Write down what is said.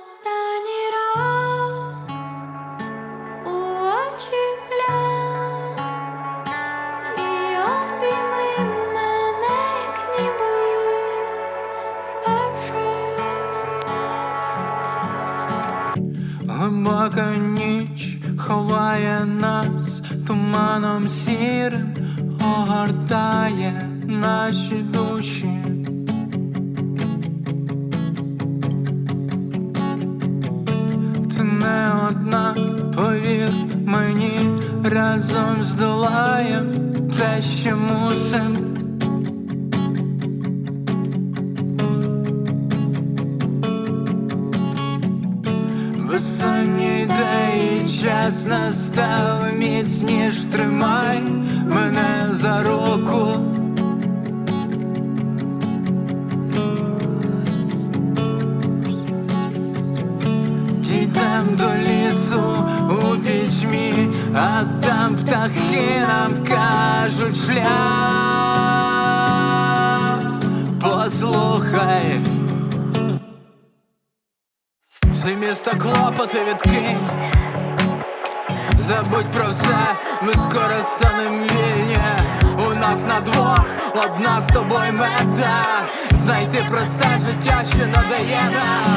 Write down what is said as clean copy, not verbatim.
Останній раз у очі глянь і обійми мене, як ніби вперше. Глибока ніч ховає нас, туманом сірим огортає наші душі. Ти не одна, повір мені, разом здолаєм те, що мусим. Безсонні ідеї, час настав, міцніш тримай мене за руку. Дійдем до лісу у пітьмі, а там птахи нам вкажуть шлях. Послухай, це місто клопоти відкинь, забудь про все, ми скоро станем вільні. У нас на двох одна з тобою мета, знайти просте життя, що надає нам